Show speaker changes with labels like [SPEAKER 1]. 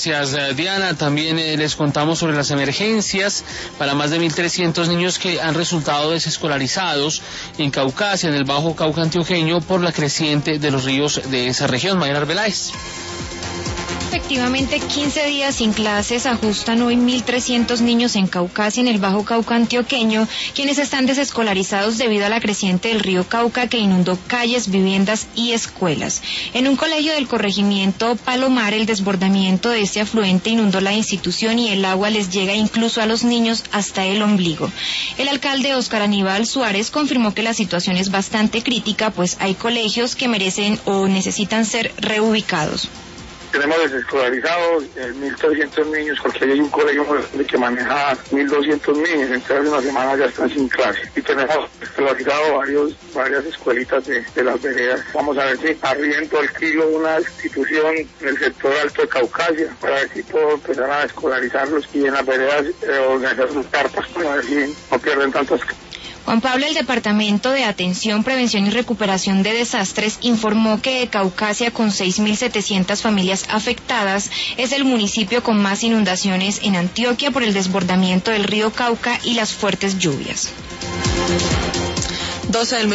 [SPEAKER 1] Gracias, Diana. También les contamos sobre las emergencias para más de 1.300 niños que han resultado desescolarizados en Caucasia, en el Bajo Cauca antioqueño, por la creciente de los ríos de esa región. Mayra Arbeláez.
[SPEAKER 2] Efectivamente, 15 días sin clases ajustan hoy 1.300 niños en Caucasia, en el Bajo Cauca antioqueño, quienes están desescolarizados debido a la creciente del río Cauca que inundó calles, viviendas y escuelas. En un colegio del corregimiento Palomar, el desbordamiento de este afluente inundó la institución y el agua les llega incluso a los niños hasta el ombligo. El alcalde Óscar Aníbal Suárez confirmó que la situación es bastante crítica, pues hay colegios que merecen o necesitan ser reubicados.
[SPEAKER 3] Tenemos desescolarizados 1.300 niños, porque hay un colegio que maneja 1.200 niños, entonces hace una semana ya están sin clase. Y tenemos desescolarizado varias escuelitas de las veredas. Vamos a ver si arriendo alquilo una institución en el sector alto de Caucasia, para ver si puedo empezar a escolarizarlos y en las veredas organizar sus carpas para ver si no pierden tantas clases.
[SPEAKER 2] Juan Pablo, el Departamento de Atención, Prevención y Recuperación de Desastres informó que Caucasia, con 6.700 familias afectadas, es el municipio con más inundaciones en Antioquia por el desbordamiento del río Cauca y las fuertes lluvias.
[SPEAKER 4] 12 del